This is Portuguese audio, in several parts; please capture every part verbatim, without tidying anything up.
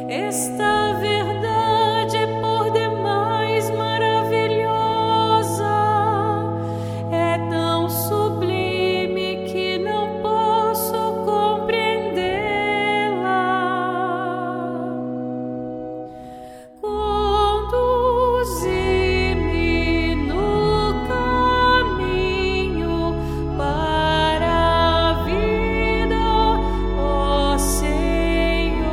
Esta verdade é por demais maravilhosa, é tão sublime que não posso compreendê-la. Conduzi-me no caminho para a vida, ó Senhor.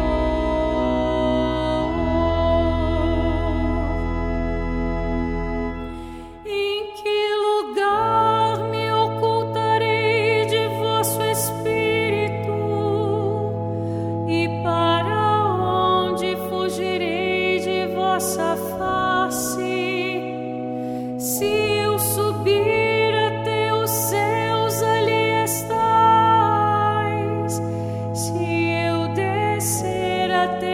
Em que lugar me ocultarei de vosso Espírito? E para onde fugirei de vossa face? Se eu subir até os céus, ali estais. Se eu descer até